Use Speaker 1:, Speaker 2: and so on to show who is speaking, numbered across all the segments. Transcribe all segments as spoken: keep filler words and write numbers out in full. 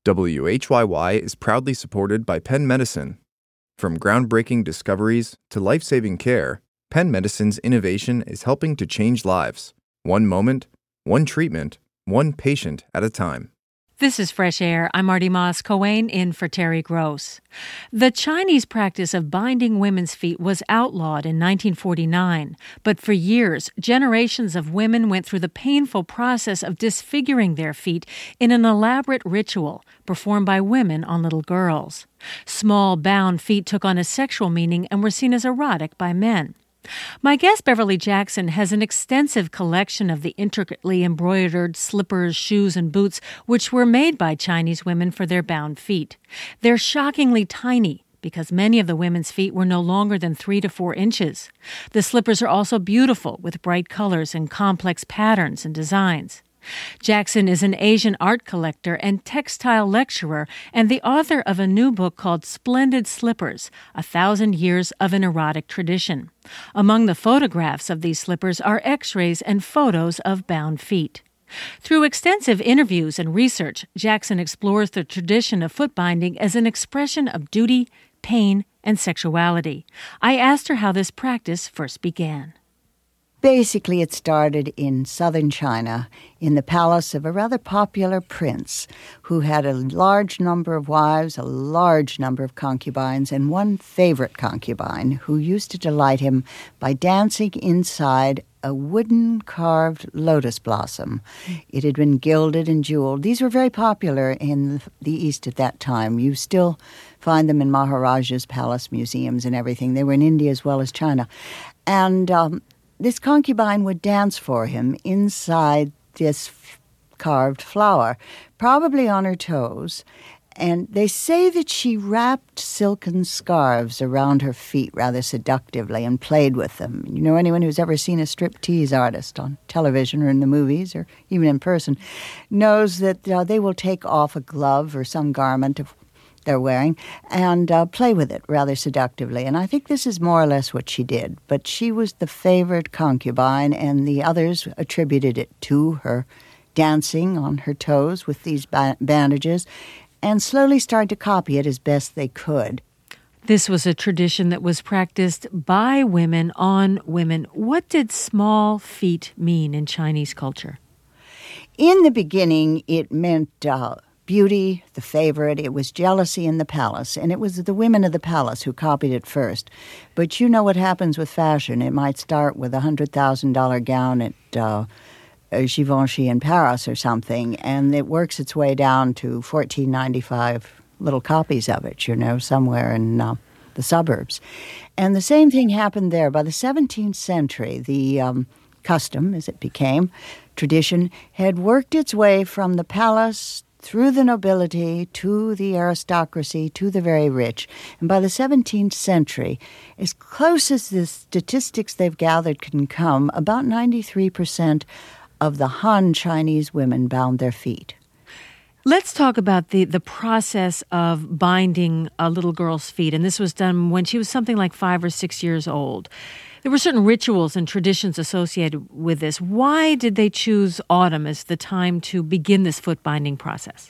Speaker 1: W H Y Y is proudly supported by Penn Medicine. From groundbreaking discoveries to life-saving care, Penn Medicine's innovation is helping to change lives. One moment, one treatment, one patient at a time.
Speaker 2: This is Fresh Air. I'm Marty Moss-Coane in for Terry Gross. The Chinese practice of binding women's feet was outlawed in nineteen forty-nine, but for years, generations of women went through the painful process of disfiguring their feet in an elaborate ritual performed by women on little girls. Small, bound feet took on a sexual meaning and were seen as erotic by men. My guest, Beverly Jackson, has an extensive collection of the intricately embroidered slippers, shoes, and boots which were made by Chinese women for their bound feet. They're shockingly tiny because many of the women's feet were no longer than three to four inches. The slippers are also beautiful with bright colors and complex patterns and designs. Jackson is an Asian art collector and textile lecturer and the author of a new book called Splendid Slippers, A Thousand Years of an Erotic Tradition. Among the photographs of these slippers are x-rays and photos of bound feet. Through extensive interviews and research, Jackson explores the tradition of foot binding as an expression of duty, pain, and sexuality. I asked her how this practice first began.
Speaker 3: Basically, it started in southern China in the palace of a rather popular prince who had a large number of wives, a large number of concubines, and one favorite concubine who used to delight him by dancing inside a wooden carved lotus blossom. It had been gilded and jeweled. These were very popular in the East at that time. You still find them in Maharaja's palace museums and everything. They were in India as well as China. And um, this concubine would dance for him inside this f- carved flower, probably on her toes. And they say that she wrapped silken scarves around her feet rather seductively and played with them. You know, anyone who's ever seen a striptease artist on television or in the movies or even in person knows that uh, they will take off a glove or some garment of they're wearing, and uh, play with it rather seductively. And I think this is more or less what she did. But she was the favored concubine, and the others attributed it to her dancing on her toes with these ba- bandages, and slowly started to copy it as best they could.
Speaker 2: This was a tradition that was practiced by women on women. What did small feet mean in Chinese culture?
Speaker 3: In the beginning, it meant Uh, beauty, the favorite. It was jealousy in the palace, and it was the women of the palace who copied it first. But you know what happens with fashion. It might start with a one hundred thousand dollars gown at uh, Givenchy in Paris or something, and it works its way down to fourteen ninety-five little copies of it, you know, somewhere in uh, the suburbs. And the same thing happened there. By the seventeenth century, the um, custom, as it became, tradition, had worked its way from the palace through the nobility, to the aristocracy, to the very rich. And by the seventeenth century, as close as the statistics they've gathered can come, about ninety-three percent of the Han Chinese women bound their feet.
Speaker 2: Let's talk about the, the process of binding a little girl's feet. And this was done when she was something like five or six years old. There were certain rituals and traditions associated with this. Why did they choose autumn as the time to begin this foot binding process?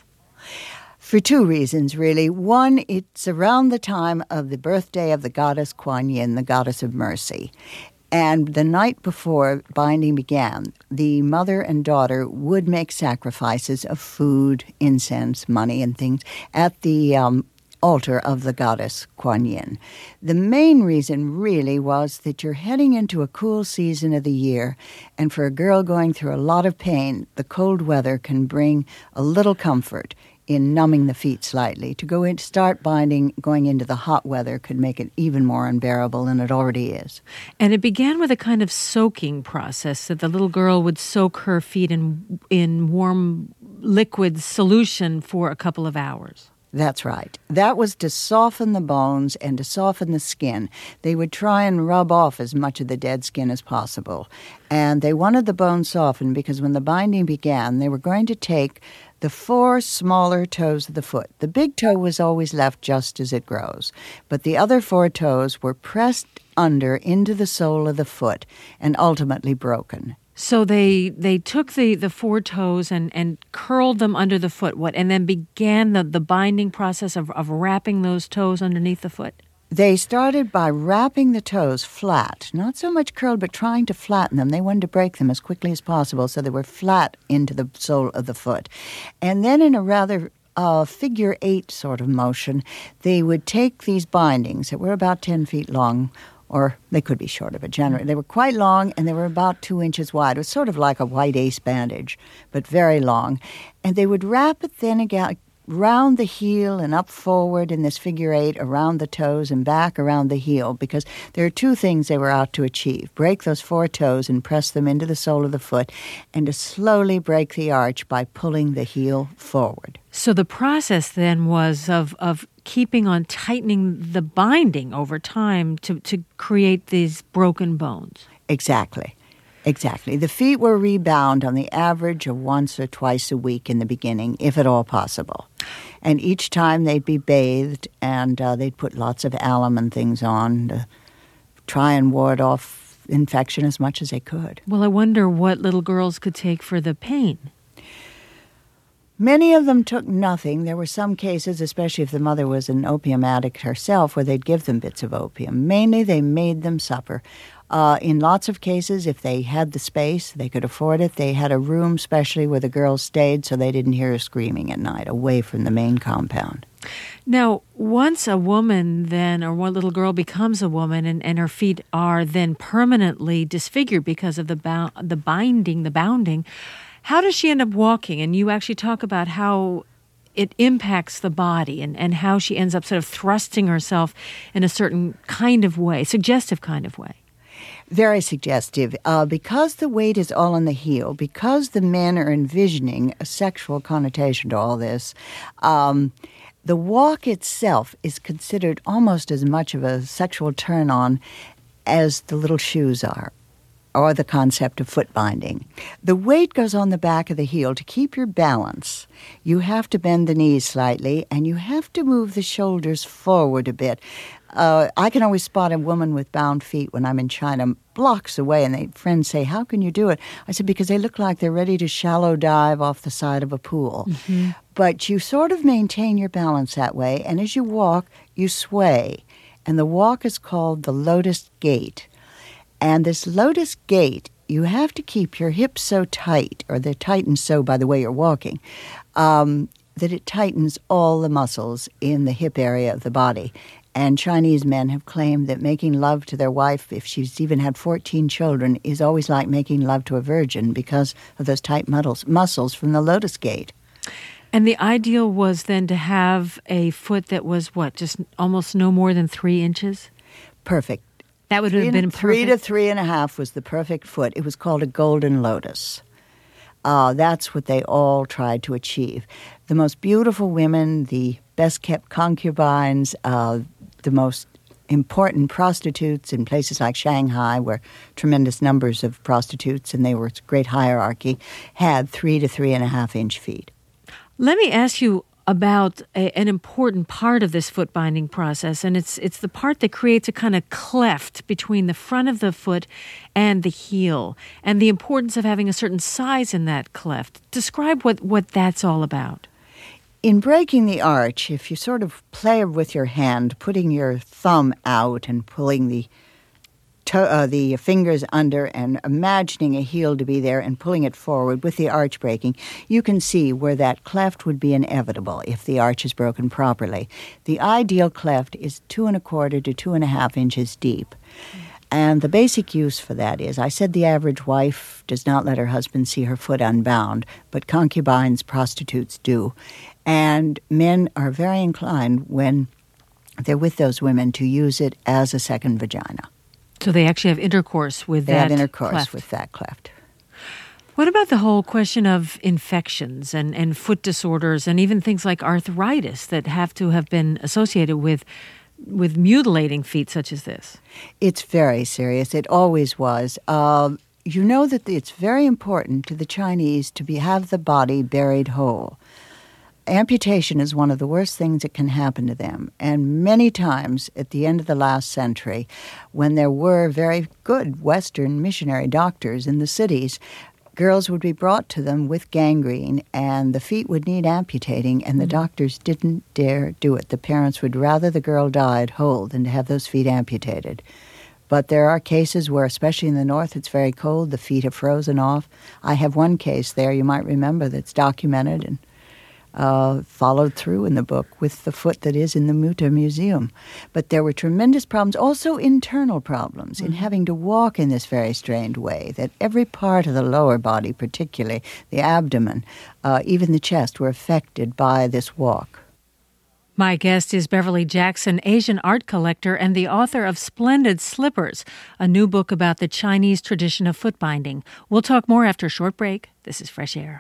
Speaker 3: For two reasons, really. One, it's around the time of the birthday of the goddess Kuan Yin, the goddess of mercy. And the night before binding began, the mother and daughter would make sacrifices of food, incense, money, and things at the um, altar of the goddess Kuan Yin. The main reason really was that you're heading into a cool season of the year, and for a girl going through a lot of pain, the cold weather can bring a little comfort in numbing the feet slightly. To go in, start binding, going into the hot weather could make it even more unbearable than it already is.
Speaker 2: And it began with a kind of soaking process that the little girl would soak her feet in in warm liquid solution for a couple of hours.
Speaker 3: That's right. That was to soften the bones and to soften the skin. They would try and rub off as much of the dead skin as possible. And they wanted the bones softened because when the binding began, they were going to take the four smaller toes of the foot. The big toe was always left just as it grows, but the other four toes were pressed under into the sole of the foot and ultimately broken.
Speaker 2: So they they took the, the four toes and, and curled them under the foot, what, and then began the, the binding process of, of wrapping those toes underneath the foot?
Speaker 3: They started by wrapping the toes flat, not so much curled, but trying to flatten them. They wanted to break them as quickly as possible so they were flat into the sole of the foot. And then in a rather uh, figure eight sort of motion, they would take these bindings that were about ten feet long, or they could be shorter, but generally they were quite long, and they were about two inches wide. It was sort of like a white ace bandage, but very long. And they would wrap it then again round the heel and up forward in this figure eight, around the toes and back around the heel, because there are two things they were out to achieve. Break those four toes and press them into the sole of the foot, and to slowly break the arch by pulling the heel forward.
Speaker 2: So the process then was of, of keeping on tightening the binding over time to, to create these broken bones.
Speaker 3: Exactly. Exactly. The feet were rebound on the average of once or twice a week in the beginning, if at all possible. And each time they'd be bathed, and uh, they'd put lots of alum and things on to try and ward off infection as much as they could.
Speaker 2: Well, I wonder what little girls could take for the pain.
Speaker 3: Many of them took nothing. There were some cases, especially if the mother was an opium addict herself, where they'd give them bits of opium. Mainly, they made them supper. Uh, in lots of cases, if they had the space, they could afford it, they had a room specially where the girls stayed so they didn't hear her screaming at night, away from the main compound.
Speaker 2: Now, once a woman then, or one little girl becomes a woman, and, and her feet are then permanently disfigured because of the bound, the binding, the bounding, how does she end up walking? And you actually talk about how it impacts the body and, and how she ends up sort of thrusting herself in a certain kind of way, suggestive kind of way.
Speaker 3: Very suggestive. Uh, because the weight is all on the heel, because the men are envisioning a sexual connotation to all this, um, the walk itself is considered almost as much of a sexual turn-on as the little shoes are, or the concept of foot binding. The weight goes on the back of the heel. To keep your balance, you have to bend the knees slightly, and you have to move the shoulders forward a bit. Uh, I can always spot a woman with bound feet when I'm in China, blocks away, and they friends say, "How can you do it?" I said, "Because they look like they're ready to shallow dive off the side of a pool." Mm-hmm. But you sort of maintain your balance that way, and as you walk, you sway. And the walk is called the lotus gait. And this lotus gait, you have to keep your hips so tight, or they're tightened so by the way you're walking, um, that it tightens all the muscles in the hip area of the body. And Chinese men have claimed that making love to their wife, if she's even had fourteen children, is always like making love to a virgin because of those tight muscles, muscles from the lotus gait.
Speaker 2: And the ideal was then to have a foot that was, what, just almost no more than three inches?
Speaker 3: Perfect.
Speaker 2: That would have
Speaker 3: three,
Speaker 2: been
Speaker 3: Three
Speaker 2: perfect.
Speaker 3: to three and a half was the perfect foot. It was called a golden lotus. Uh, that's what they all tried to achieve. The most beautiful women, the best-kept concubines, uh, the most important prostitutes in places like Shanghai, where tremendous numbers of prostitutes, and they were a great hierarchy, had three to three and a half inch feet.
Speaker 2: Let me ask you about a, an important part of this foot binding process, and it's it's the part that creates a kind of cleft between the front of the foot and the heel, and the importance of having a certain size in that cleft. Describe what, what that's all about.
Speaker 3: In breaking the arch, if you sort of play with your hand, putting your thumb out and pulling the to, uh, the fingers under and imagining a heel to be there and pulling it forward with the arch breaking, you can see where that cleft would be inevitable if the arch is broken properly. The ideal cleft is two and a quarter to two and a half inches deep. Mm. And the basic use for that is, I said the average wife does not let her husband see her foot unbound, but concubines, prostitutes do. And men are very inclined when they're with those women to use it as a second vagina.
Speaker 2: So they actually have intercourse with
Speaker 3: they
Speaker 2: that
Speaker 3: have intercourse
Speaker 2: cleft.
Speaker 3: with that cleft.
Speaker 2: What about the whole question of infections and, and foot disorders and even things like arthritis that have to have been associated with with mutilating feet such as this?
Speaker 3: It's very serious. It always was. Uh, you know that it's very important to the Chinese to be have the body buried whole. amputation is one of the worst things that can happen to them. And many times at the end of the last century, when there were very good Western missionary doctors in the cities, girls would be brought to them with gangrene, and the feet would need amputating, and the mm-hmm. doctors didn't dare do it. The parents would rather the girl died whole than to have those feet amputated. But there are cases where, especially in the north, it's very cold, the feet have frozen off. I have one case there you might remember that's documented and uh, followed through in the book with the foot that is in the Mutter Museum. But there were tremendous problems, also internal problems, mm-hmm. in having to walk in this very strained way, that every part of the lower body, particularly the abdomen, uh, even the chest, were affected by this walk.
Speaker 2: My guest is Beverly Jackson, Asian art collector and the author of Splendid Slippers, a new book about the Chinese tradition of foot binding. We'll talk more after a short break. This is Fresh Air.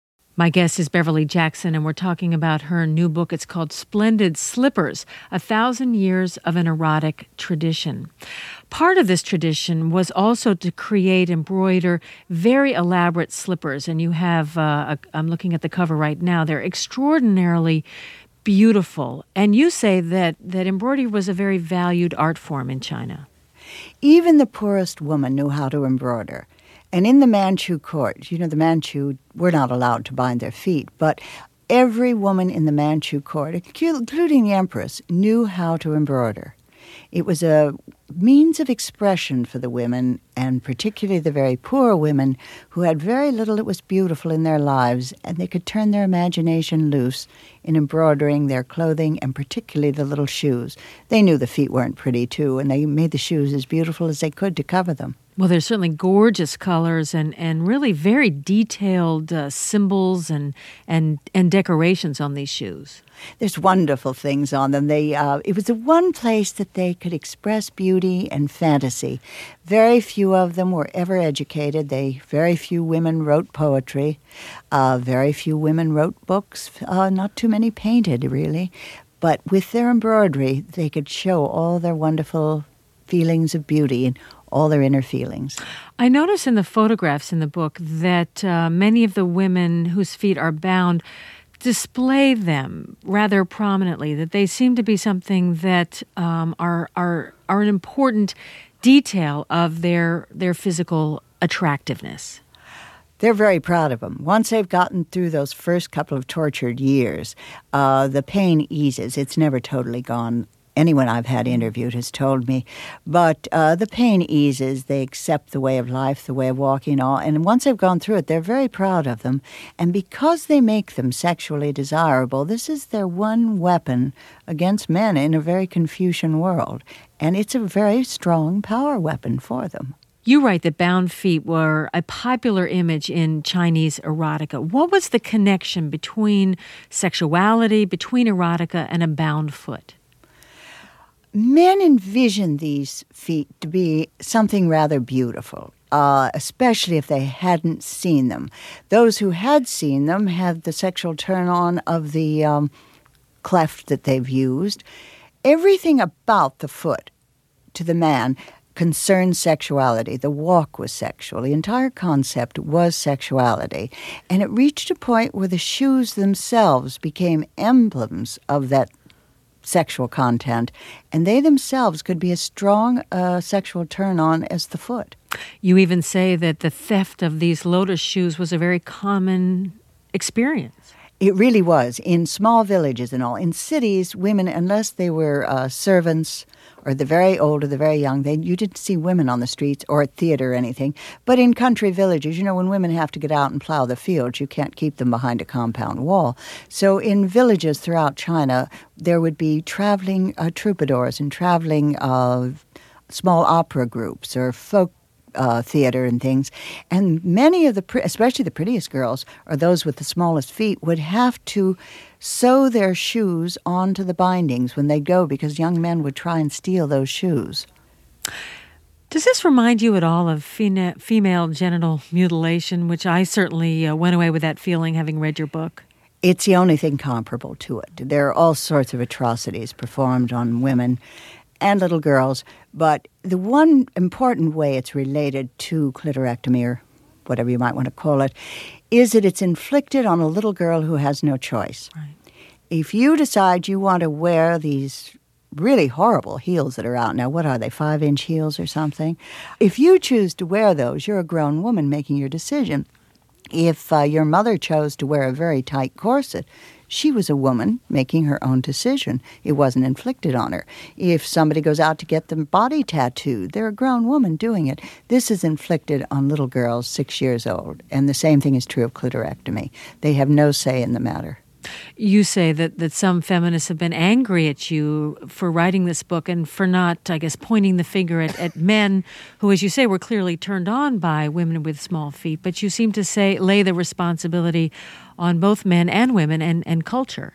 Speaker 2: My guest is Beverly Jackson, and we're talking about her new book. It's called Splendid Slippers, A Thousand Years of an Erotic Tradition. Part of this tradition was also to create, embroider very elaborate slippers. And you have, uh, a, I'm looking at the cover right now, they're extraordinarily beautiful. And you say that, that embroidery was a very valued art form in China.
Speaker 3: Even the poorest woman knew how to embroider. And in the Manchu court, you know, the Manchu were not allowed to bind their feet, but every woman in the Manchu court, including the empress, knew how to embroider. It was a means of expression for the women, and particularly the very poor women who had very little that was beautiful in their lives, and they could turn their imagination loose in embroidering their clothing, and particularly the little shoes. They knew the feet weren't pretty, too, and they made the shoes as beautiful as they could to cover them.
Speaker 2: Well, there's certainly gorgeous colors and, and really very detailed uh, symbols and, and and decorations on these shoes.
Speaker 3: There's wonderful things on them. They uh, it was the one place that they could express beauty and fantasy. Very few of them were ever educated. They very few women wrote poetry. Uh, very few women wrote books. Uh, not too many painted, really. But with their embroidery, they could show all their wonderful feelings of beauty and all their inner feelings.
Speaker 2: I notice in the photographs in the book that uh, many of the women whose feet are bound display them rather prominently, that they seem to be something that um, are are are an important detail of their their physical attractiveness.
Speaker 3: They're very proud of them. Once they've gotten through those first couple of tortured years, uh, the pain eases. It's never totally gone. Anyone I've had interviewed has told me. But uh, the pain eases. They accept the way of life, the way of walking, all. And once they've gone through it, they're very proud of them. And because they make them sexually desirable, this is their one weapon against men in a very Confucian world. And it's a very strong power weapon for them.
Speaker 2: You write that bound feet were a popular image in Chinese erotica. What was the connection between sexuality, between erotica, and a bound foot?
Speaker 3: Men envisioned these feet to be something rather beautiful, uh, especially if they hadn't seen them. Those who had seen them had the sexual turn-on of the um, cleft that they've used. Everything about the foot, to the man, concerned sexuality. The walk was sexual. The entire concept was sexuality. And it reached a point where the shoes themselves became emblems of that sexual content, and they themselves could be as strong a sexual turn-on as the foot.
Speaker 2: You even say that the theft of these lotus shoes was a very common experience.
Speaker 3: It really was. In small villages and all. In cities, women, unless they were uh, servants or the very old or the very young, they you didn't see women on the streets or at theater or anything. But in country villages, you know, when women have to get out and plow the fields, you can't keep them behind a compound wall. So in villages throughout China, there would be traveling uh, troubadours and traveling uh, small opera groups or folk Uh, theater and things. And many of the, pre- especially the prettiest girls, or those with the smallest feet, would have to sew their shoes onto the bindings when they go, because young men would try and steal those shoes.
Speaker 2: Does this remind you at all of fena- female genital mutilation, which I certainly uh, went away with that feeling having read your book?
Speaker 3: It's the only thing comparable to it. There are all sorts of atrocities performed on women and little girls, but the one important way it's related to clitorectomy, or whatever you might want to call it, is that it's inflicted on a little girl who has no choice.
Speaker 2: Right.
Speaker 3: If you decide you want to wear these really horrible heels that are out now, what are they, five-inch heels or something? If you choose to wear those, you're a grown woman making your decision. If uh, your mother chose to wear a very tight corset, she was a woman making her own decision. It wasn't inflicted on her. If somebody goes out to get them body tattooed, they're a grown woman doing it. This is inflicted on little girls six years old. And the same thing is true of clitorectomy. They have no say in the matter.
Speaker 2: You say that, that some feminists have been angry at you for writing this book and for not, I guess, pointing the finger at, at men who, as you say, were clearly turned on by women with small feet. But you seem to say lay the responsibility on both men and women and, and culture.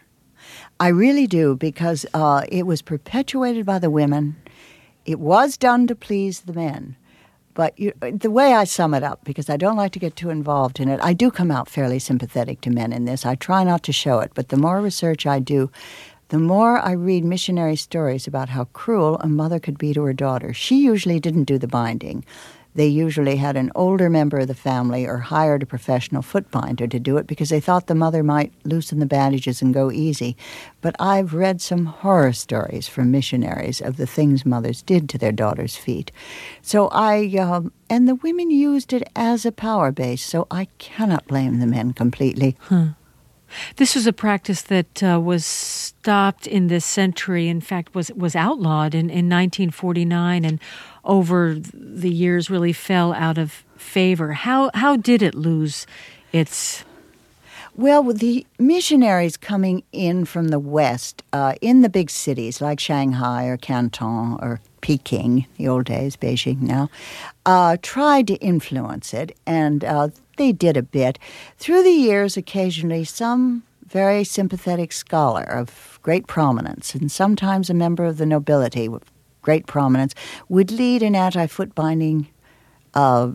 Speaker 3: I really do, because uh, it was perpetuated by the women. It was done to please the men. But you, the way I sum it up, because I don't like to get too involved in it, I do come out fairly sympathetic to men in this. I try not to show it, but the more research I do, the more I read missionary stories about how cruel a mother could be to her daughter. She usually didn't do the binding. They usually had an older member of the family or hired a professional foot binder to do it because they thought the mother might loosen the bandages and go easy. But I've read some horror stories from missionaries of the things mothers did to their daughters' feet. So I, um, and the women used it as a power base, so I cannot blame the men completely.
Speaker 2: Huh. This was a practice that uh, was stopped in this century. In fact, was was outlawed in, in nineteen forty-nine, and over the years really fell out of favor. How how did it lose its?
Speaker 3: Well, with the missionaries coming in from the West, uh, in the big cities like Shanghai or Canton or Peking, the old days, Beijing now, uh, tried to influence it, and uh, they did a bit. Through the years, occasionally, some very sympathetic scholar of great prominence, and sometimes a member of the nobility with great prominence, would lead an anti-foot binding uh,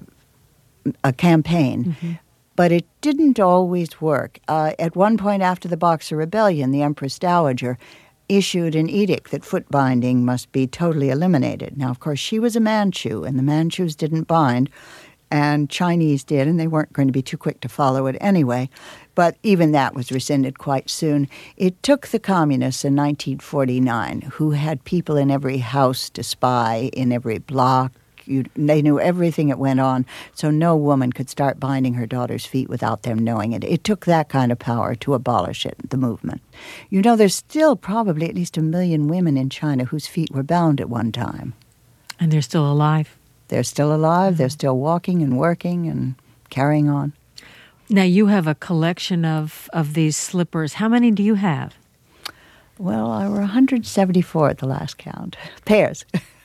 Speaker 3: a campaign. Mm-hmm. But it didn't always work. Uh, at one point after the Boxer Rebellion, the Empress Dowager issued an edict that foot binding must be totally eliminated. Now, of course, she was a Manchu, and the Manchus didn't bind, and Chinese did, and they weren't going to be too quick to follow it anyway. But even that was rescinded quite soon. It took the communists in nineteen forty-nine, who had people in every house to spy, in every block. You, they knew everything that went on, so no woman could start binding her daughter's feet without them knowing it. It took that kind of power to abolish it, the movement. You know, there's still probably at least a million women in China whose feet were bound at one time.
Speaker 2: And they're still alive.
Speaker 3: They're still alive. Mm-hmm. They're still walking and working and carrying on.
Speaker 2: Now, you have a collection of, of these slippers. How many do you have?
Speaker 3: Well, I were one hundred seventy-four at the last count. Pairs.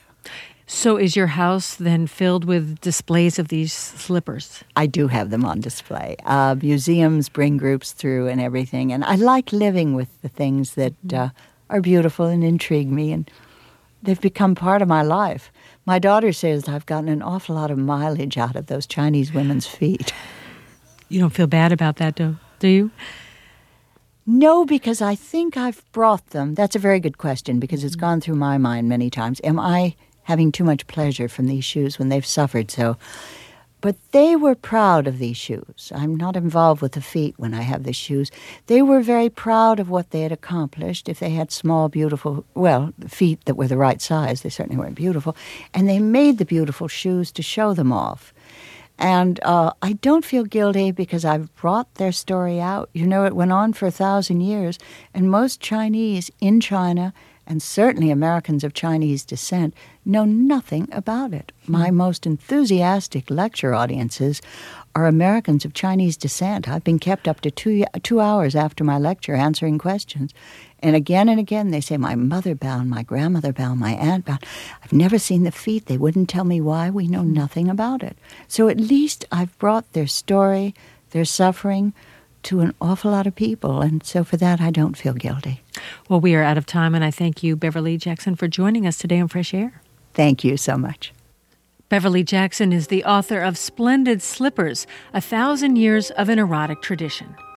Speaker 2: So is your house then filled with displays of these slippers?
Speaker 3: I do have them on display. Uh, museums bring groups through and everything. And I like living with the things that uh, are beautiful and intrigue me. And they've become part of my life. My daughter says I've gotten an awful lot of mileage out of those Chinese women's feet.
Speaker 2: You don't feel bad about that, do, do you?
Speaker 3: No, because I think I've brought them. That's a very good question, because it's gone through my mind many times. Am I having too much pleasure from these shoes when they've suffered so? But they were proud of these shoes. I'm not involved with the feet when I have the shoes. They were very proud of what they had accomplished. If they had small, beautiful, well, feet that were the right size, they certainly weren't beautiful. And they made the beautiful shoes to show them off. And uh, I don't feel guilty because I've brought their story out. You know, it went on for a thousand years, and most Chinese in China, and certainly Americans of Chinese descent, know nothing about it. My most enthusiastic lecture audiences are Americans of Chinese descent. I've been kept up to two, two hours after my lecture answering questions. And again and again they say, my mother bound, my grandmother bound, my aunt bound. I've never seen the feet. They wouldn't tell me why. We know nothing about it. So at least I've brought their story, their suffering, to an awful lot of people. And so for that, I don't feel guilty.
Speaker 2: Well, we are out of time, and I thank you, Beverly Jackson, for joining us today on Fresh Air.
Speaker 3: Thank you so much.
Speaker 2: Beverly Jackson is the author of Splendid Slippers, A Thousand Years of an Erotic Tradition.